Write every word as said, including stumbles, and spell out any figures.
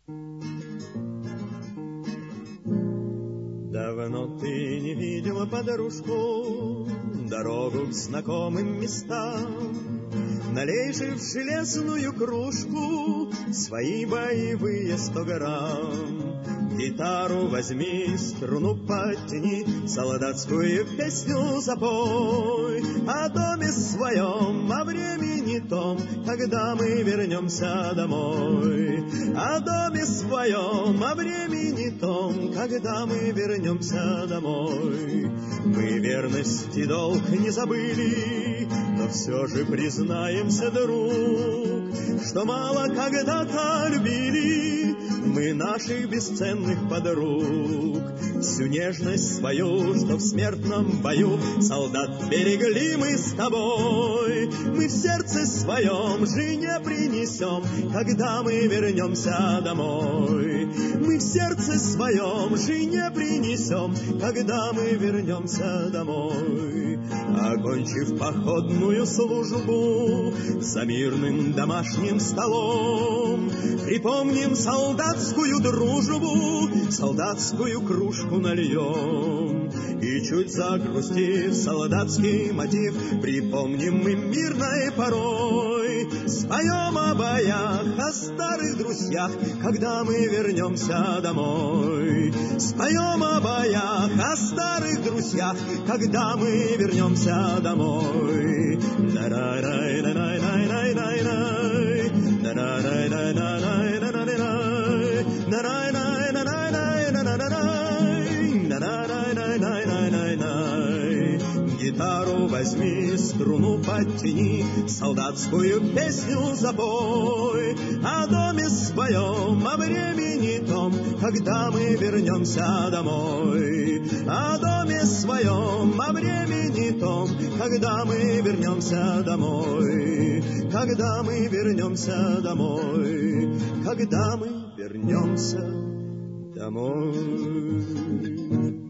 Давно ты не видела подружку, дорогу к знакомым местам. Налей же в железную кружку свои боевые сто грамм. Гитару возьми, струну подтяни, солдатскую песню запой. О доме своем, о времени том, когда мы вернемся домой. О доме своем, о времени том, когда мы вернемся домой. Мы верность и долг не забыли, но все же признаемся, друг, что мало когда-то любили мы наших бесценных подруг. Всю нежность свою, что в смертном бою солдат берегли мы с тобой, мы в сердце своем жене принесем, когда мы вернемся домой. Мы в сердце своем жене принесем, когда мы вернемся домой. Окончив походную службу за мирным домашним столом, припомним солдатскую дружбу, солдатскую кружку нальем. И чуть загрустив солдатский мотив, припомним мы мирной порой, споем о боях, о старых друзьях, когда мы вернемся домой. Споем о боях, о старых друзьях, когда мы вернемся домой. Гитару возьми, струну подтяни, солдатскую песню запой. О доме своем, о времени том, когда мы вернемся домой. О доме своем, о времени том, когда мы вернемся домой. Когда мы вернемся домой. Когда мы вернемся домой.